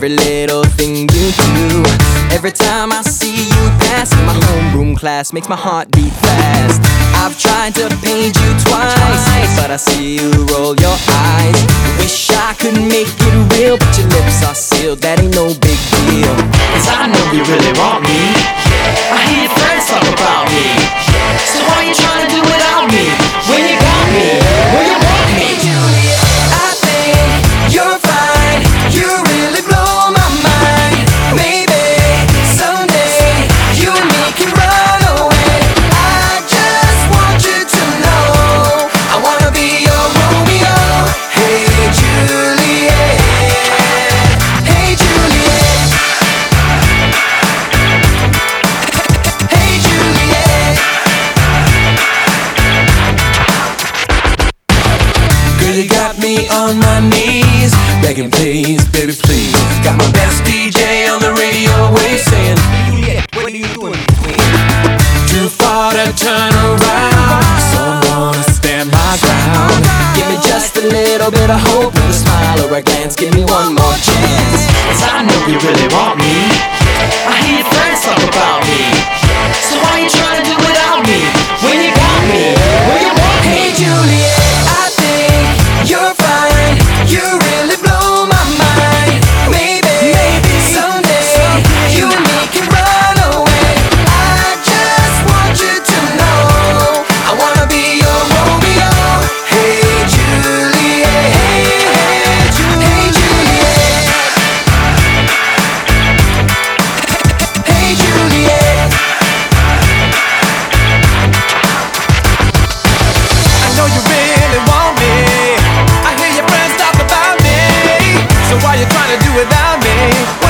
every little thing you do. Every time I see you pass in my homeroom class, makes my heart beat fast. I've tried to paint you twice, but I see you roll your eyes. Wish I could make it real, but your lips are sealed, that ain't no big deal. Cause I know you really want me. I hear your friends talk about me. So why you trying to do without me? When you got me, when you want me. I think you're fine, you really blow my mind. Maybe someday you and me can run away. I just want you to know I wanna be your Romeo. Hey Juliet, hey Juliet, hey Juliet. Girl, you got me on my knees, begging please, baby please. Got my best DJ on the radio wave saying, Juliet, what are you doing between? Too far to turn around, so I'm gonna stand my ground. Give me just a little bit of hope with a smile or a glance, give me one more chance. Cause I know you really want me. I hear your friends talk about me. So why you trying to do without me? When you got me, when you want me. Hey Juliet, I think you're fine, you really blow my mind. Maybe someday you and me can run away. I just want you to know I wanna be your Romeo. Hey Juliet, hey Juliet, hey Juliet. I know you really want me. I hear your friends talk about me. So why you trying to do without me?